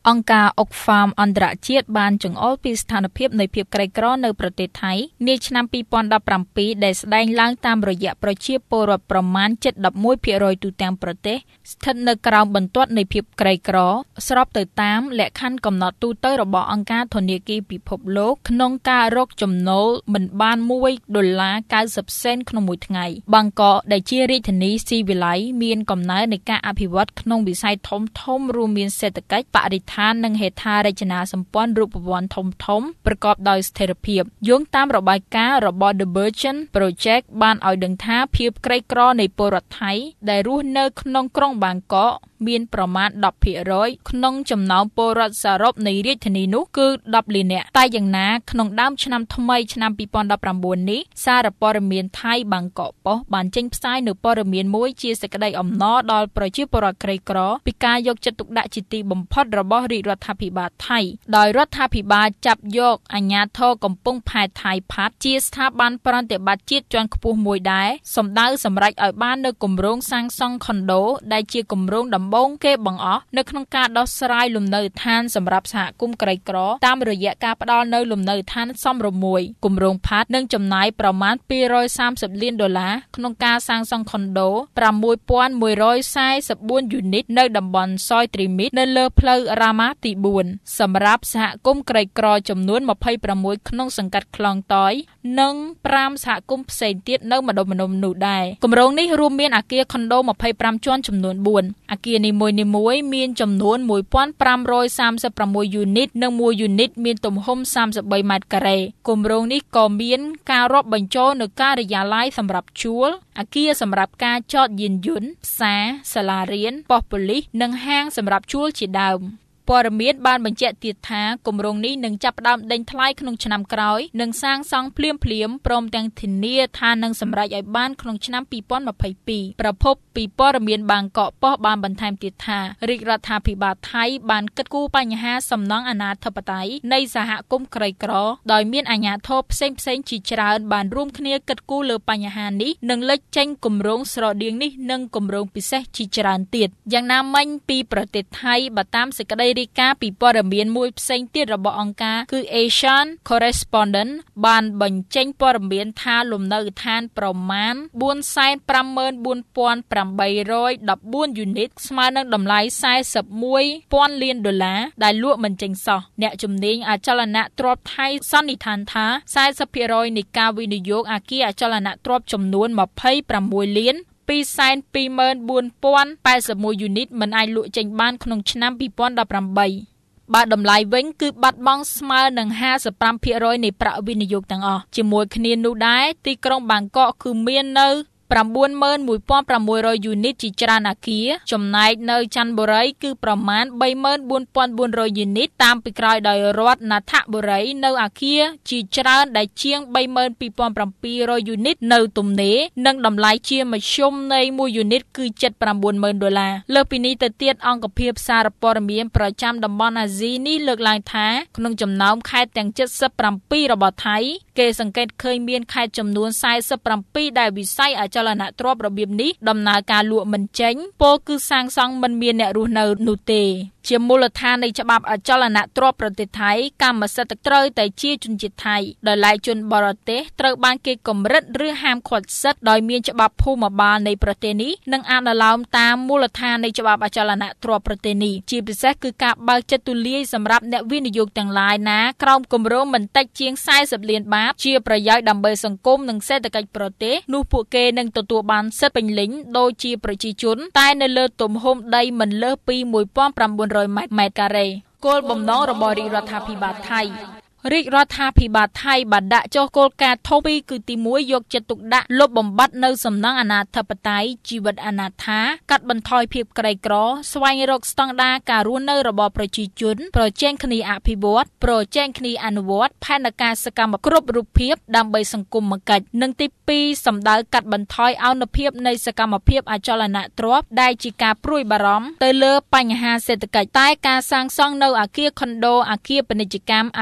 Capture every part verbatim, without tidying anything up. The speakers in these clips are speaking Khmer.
អង្គការ Oxfam អន្តរជាតិបានចង្អុលពីស្ថានភាពនៃភាពក្រីក្រនៅប្រទេសថៃនាឆ្នាំពីរពាន់ដប់ប្រាំពីរដែលស្ដែងឡើងតាមរយៈប្រជាពលរដ្ឋប្រមាណជិត ១១ភាគរយ ទូទាំងប្រទេសស្ថិតនៅក្រោមបន្ទាត់នៃភាពក្រីក្រស្របទៅតាមលក្ខខណ្ឌកំណត់ទូទៅរបស់អង្គការធនាគារពិភពលោកក្នុងការរកចំណូលមិនបានមួយដុល្លារកៅសិបសេនក្នុងមួយថ្ងៃបាងកកដែលជារាជធានីស៊ីវិល័យមានកំណើននៃការអភិវឌ្ឍក្នុងវិស័យធំៗរួមមានសេដ្ឋកិច្ចបរិស្ថាននិងហេដ្ឋារចនាសម្ព័ន្ធរូបវន្តធំៗប្រកបដោយស្ថិរភាពយោងតាមរបាយការណ៍របស់ The Burgeon Project បានឲ្យដឹងថាភាពក្រីក្រនៃពលរដ្ឋថៃដែលរស់នៅក្នុងក្រុងបាងកកមានប្រមាណ ដប់ភាគរយ ក្នុងចំណោមពលរដ្ឋសរុបនៃរាជធានីនោះគឺ ដប់លាននាក់តែយ៉ាងណាក្នុងដើមឆ្នាំថ្មីឆ្នាំពីរពាន់ដប់ប្រាំបួននេះសារព័ត៌មានថៃបាងកកប៉ុស្តិ៍បានចេញផ្សាយនូវព័ត៌មានមួយជាសេចក្តីអំណរដល់ប្រជាពលរដ្ឋក្រីក្រពីការយកចិត្តទុកដាក់ជាទីបំផុតរបស់រាជរដ្ឋាភិបាលថៃដោយរដ្ឋាភិបាលចាប់យកអាជ្ញាធរកំពង់ផែថៃផាត់ជាស្ថាប័នប្រតិបត្តិជាតិជាន់ខ្ពស់មួយដែរសម្ដៅសម្រេចឲ្យបាននូវគម្រោងសាងសង់ខុនដូដែលជាគម្រោងដំបូងគេបង្អស់នៅក្នុងការដោះស្រាយលំនៅឋានសម្រាប់សហគមន៍ក្រីក្រតាមរយៈការផ្ដល់នូវលំនៅឋានសមរម្យមួយគម្រោងផាត់នឹងចំណាយប្រមាណពីររយសាមសិបលានដុល្លារក្នុងការសាងសង់ខុនដូប្រាំមួយពាន់មួយរយសែសិបបួនយូនីតនៅតំបន់សយទ្រីមីតនៅលើផ្លូវរ៉ាម៉ាទីបួនសម្រាប់សហគមន៍ក្រីក្រចំនួនម្ភៃប្រាំមួយក្នុងសង្កាត់ខ្លងតយនិងប្រាំសហគមន៍ផ្សេងទៀតនៅម្ដុំម្ដុំនោះដែរគម្រោងនេះរួមមានអគារខុនដូម្ភៃប្រាំជាន់ចំនួនបួនអគារនីមួយៗមានចំនួនមួយពាន់ប្រាំរយសាមសិបប្រាំមួយយូនីតនិងមួយយូនីតមានទំហំសាមសិបបីម៉ែត្រការ៉េគម្រោងនេះក៏មានការរាប់បញ្ចូលនូវការិយាល័យសម្រាប់ជួលអគារសម្រាប់ការចតយានយន្តផ្សារសាលារៀនប៉ុស្តិ៍ប៉ូលីសនិងហាងសម្រាប់ជួលជាដើមព័ត៌មានបានបញ្ជាក់ទៀតថាគម្រោងនេះនឹងចាប់ផ្ដើមដេញថ្លៃក្នុងឆ្នាំក្រោយនិងសាងសង់ភ្លាមៗព្រមទាំងធានាថានឹងសម្រេចឲ្យបានក្នុងឆ្នាំពីរពាន់ម្ភៃពីរប្រភពពីព័ត៌មានបាងកកប៉ុស្តិ៍បានបន្ថែមទៀតថារាជរដ្ឋាភិបាលថៃបានគិតគូរបញ្ហាសំណង់អនាធិបតេយ្យនៃសហគមន៍ក្រីក្រដោយមានអាជ្ញាធរផ្សេងៗជាច្រើនបានរួមគ្នាគិតគូរលើបញ្ហានេះនិងលេចចេញគម្រោងស្រដៀងនេះនិងគម្រោងពិសេសជាច្រើនទៀតយ៉ាងណាមិញពីប្រទេសថៃបើតាមសេចក្តីរាយការណ៍ពីព័ត៌មានមួយផ្សេងទៀតរបស់អង្គការគឺ Asian Correspondent បានបញ្ចេញព័ត៌មានថាលំនៅឋានប្រមាណបួនសែនប្រាំម៉ឺនបួនពាន់ប្រាំបីរយដប់បួនយូនីតស្មើនឹងតម្លៃសែសិបមួយពាន់លានដុល្លារដែលលក់មិនចេញសោះអ្នកជំនាញអចលនទ្រព្យថៃសន្និដ្ឋានថាសែសិបភាគរយនៃការវិនិយោគអគារអចលនទ្រព្យចំនួនម្ភៃប្រាំមួយលានពីរសែនពីរម៉ឺនបួនពាន់ប៉ែតសិបមួយយូនីតមិនអាចលក់ចេញបានក្នុងឆ្នាំពីរពាន់ដប់ប្រាំបីបើតម្លៃវិញគឺបាត់បង់ស្មើនឹងហាសិបប្រាំភាគរយនៃប្រាក់វិនិយោគទាំងអស់ជាមួយគ្នានោះដែរទីក្រុងបាងកកគឺមាននៅប្រាំបួនម៉ឺនមួយពាន់ប្រាំមួយរយយូនីតជាច្រើនអគារចំណែកនៅចន្ទបុរីគឺប្រមាណបីម៉ឺនបួនពាន់បួនរយយូនីតតាមពីក្រោយដោយរដ្ឋនដ្ឋបុរីនៅអគារជាច្រើនដែលជាងបីម៉ឺនពីរពាន់ប្រាំពីររយយូនីតនៅទំនេរនិងតម្លៃជាមធ្យមនៃមួយយូនីតគឺជិតប្រាំបួនម៉ឺនដុល្លារលើសពីនេះទៅទៀតអង្គភាពសារព័ត៌មានប្រចាំតំបន់អាស៊ីនេះលើកឡើងថាក្នុងចំណោមខេត្តទាំងជិតសិបប្រាំពីររបស់ថៃគេសង្កេតឃើញមានខេត្តចំនួនសែសិបប្រាំពីរដែលវិស័យអចលនទ្រព្យរបៀបនេះដំណើរការលក់មិនចេញពោលគឺសាងសង់មិនមានអ្នករស់នៅនោះទេជាមូលដ្ឋាននៃច្បាប់អចលនទ្រព្យប្រទេសថៃកម្មសិទ្ធិត្រូវតែជាជនជាតិថៃដោយឡែកជនបរទេសត្រូវបានគេកម្រិតឬហាមឃាត់សិទ្ធិដោយមានច្បាប់ភូមិបាលនៃប្រទេសនេះនិងអនុលោមតាមមូលដ្ឋាននៃច្បាប់អចលនទ្រព្យប្រទេសនេះជាពិសេសគឺការបើកចិត្តទូលាយសម្រាប់អ្នកវិនិយោគទាំងឡាយណាក្រោមគម្រោងមិនតិចជាងសែសិបលានបាតជាប្រយោជន៍ដើម្បីសង្គមនិងសេដ្ឋកិច្ចប្រទេសនោះពួកគេនឹងទទួលបានសិទ្ធិពេញលេញដូចជាប្រជាជនតែនៅលើទំហំដីមិនលើសពីមួយពាន់ប្រាំបួនរយម៉ែត្រការ៉េគោលបំណងរបស់រាជរដ្ឋាភិបាលថៃរាជរដ្ឋាភិបាលថៃបានដាក់ចុះគោលការណ៍ធំពីរគឺទីមួយយកចិត្តទុកដាក់លុបបំបាត់នៅសំណង់អនាធិបតេយ្យជីវិតអនាថាកាត់បន្ថយភាពក្រីក្រស្វែងរកស្តង់ដារការរស់នៅរបស់ប្រជាជនប្រជែងគ្នាអភិវឌ្ឍប្រជែងគ្នាអនុវត្តផែនការសកម្មគ្រប់រូបភាពដើម្បីសង្គមកិច្ចនិងទីពីរសំដៅកាត់បន្ថយអនុភាពនៃសកម្មភាពអចលនទ្រព្យដែលជាការព្រួយបារម្ភទៅលើបញ្ហាសេដ្ឋកិច្ចតែការសាងសង់នៅអគារខុនដូអគារពាណិជ្ជកម្មអគារសិ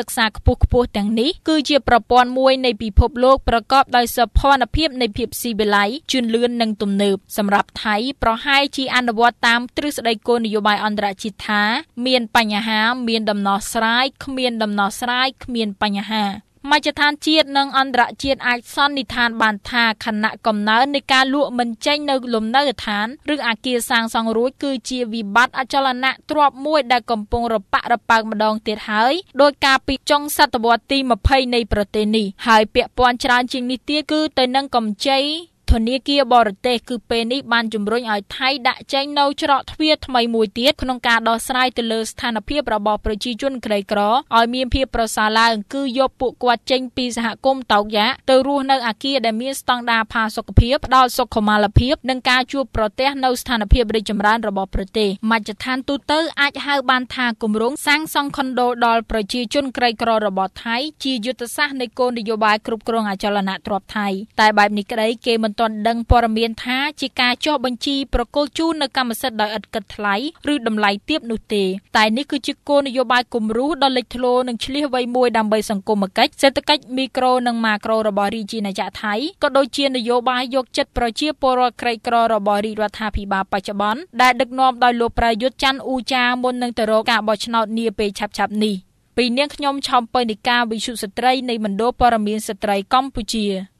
កษាខ្ពស់ខ្ពស់ទាំងនេះគឺជាប្រព័ន្ធមួយនៃពិភពលោកប្រកបដោយសោភ័ណភាពនៃភាពស៊ីវិល័យជឿនលឿននិងទំនើបសម្រាប់ថៃប្រហែលជាអនុវត្តតាមទ្រឹស្ដីគោលនយោបាយអន្តរជាតិថាមានបញ្ហាមានដំណោះស្រាយគ្មានដំណោះស្រាយគ្មានបញ្ហាមជ្ឈដ្ឋានជាតិនិងអន្តរជាតិអាចសន្និដ្ឋានបានថាខណៈកំណើននៃការលក់មិនចេញនៅលំនៅដ្ឋានឬអគារសាងសង់រួចគឺជាវិបត្តិអចលនៈទ្រាប់មួយដែលកំពុងរប៉ាក់រប៉ើកម្ដងទៀតហើយដោយការពីចុងសតវត្សទីម្ភៃនៃប្រទេសនេះហើយពាក់ព័ន្ធច្រើនជាងនេះទៀតគឺទៅនឹងកម្ចីធនាគារបរទេសគឺពេលនេះបានជំរុញឲ្យថៃដាក់ចេញនៅច្រកទ្វារថ្មីមួយទៀតក្នុងការដោះស្រាយទៅលើស្ថានភាពរបស់ប្រជាជនក្រីក្រឲ្យមានភាពប្រសើរឡើងគឺយកពួកគាត់ចេញពីសហគមន៍តោកយ៉ាទៅរស់នៅអគារដែលមានស្តង់ដារផាសុកភាពផ្ដល់សុខុមាលភាពនិងការជួបប្រទះនៅស្ថានភាពរីកចម្រើនរបស់ប្រទេសមជ្ឈដ្ឋានទូទៅអាចហៅបានថាគម្រោងសាងសង់ខុនដូដល់ប្រជាជនក្រីក្ររបស់ថៃជាយុទ្ធសាស្ត្រនៃគោលនយោបាយគ្រប់គ្រងអចលនទ្រព្យថៃតែបែបនេះក្តីគេមិនទាន់ដឹងព័ត៌មានថាជាការចុះបញ្ជីប្រគល់ជូននៅកម្មសិទ្ធិដោយឥតគិតថ្លៃឬតម្លៃទាបនោះទេតែនេះគឺជាគោលនយោបាយគំរូដ៏លេចធ្លោនិងឆ្លៀសវៃមួយដើម្បីសង្គមគិច្ចសេដ្ឋកិច្ចមីក្រូនិងម៉ាក្រូរបស់រាជាណាចក្រថៃក៏ដូចជានយោបាយយកចិត្តប្រជាពលរដ្ឋក្រីក្ររបស់រាជរដ្ឋាភិបាលបច្ចុប្បន្នដែលដឹកនាំដោយលោកប្រយុទ្ធច័ន្ទអ៊ូចាមុននឹងទៅរកការបោះឆ្នោតនាពេលឆាប់ៗនេះពីនាងខ្ញុំឆោមពៅនិកាវិទ្យុស្ត្រីនៃមណ្ឌលព័ត៌មានស្ត្រីកម្ពុជា